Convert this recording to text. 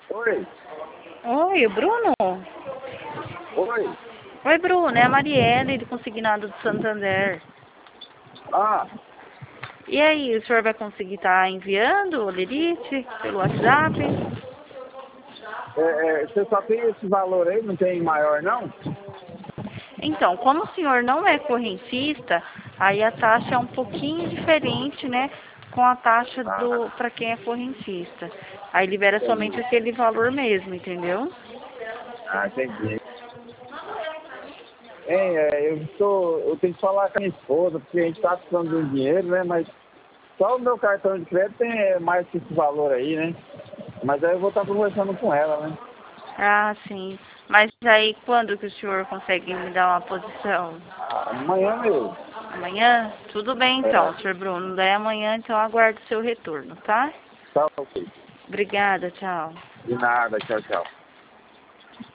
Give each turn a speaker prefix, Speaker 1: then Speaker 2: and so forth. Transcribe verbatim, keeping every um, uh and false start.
Speaker 1: Oi.
Speaker 2: Oi, o Bruno?
Speaker 1: Oi.
Speaker 2: Oi, Bruno, é a Marielle do Consignado do Santander.
Speaker 1: Ah,
Speaker 2: E aí, o senhor vai conseguir estar enviando o Lerite pelo WhatsApp?
Speaker 1: é, é, você só tem esse valor aí, não tem maior não?
Speaker 2: Então, como o senhor não é correntista, aí a taxa é um pouquinho diferente, né? Com a taxa
Speaker 1: Ah,
Speaker 2: do para quem é correntista. Aí libera somente
Speaker 1: entendi.
Speaker 2: aquele valor mesmo, entendeu?
Speaker 1: Ah, entendi. Hein, é, eu, tô, eu tenho que falar com a minha esposa, porque a gente tá precisando de um dinheiro, né? Mas só o meu cartão de crédito tem é, mais que esse valor aí, né? Mas aí eu vou estar conversando com ela, né?
Speaker 2: Ah, sim. Mas aí quando que o senhor consegue me dar uma posição?
Speaker 1: Amanhã mesmo.
Speaker 2: Amanhã? Tudo bem então,
Speaker 1: É,
Speaker 2: senhor Bruno. Daí amanhã então eu aguardo o seu retorno, tá?
Speaker 1: tá ok.
Speaker 2: Obrigada, tchau.
Speaker 1: De nada, tchau, tchau.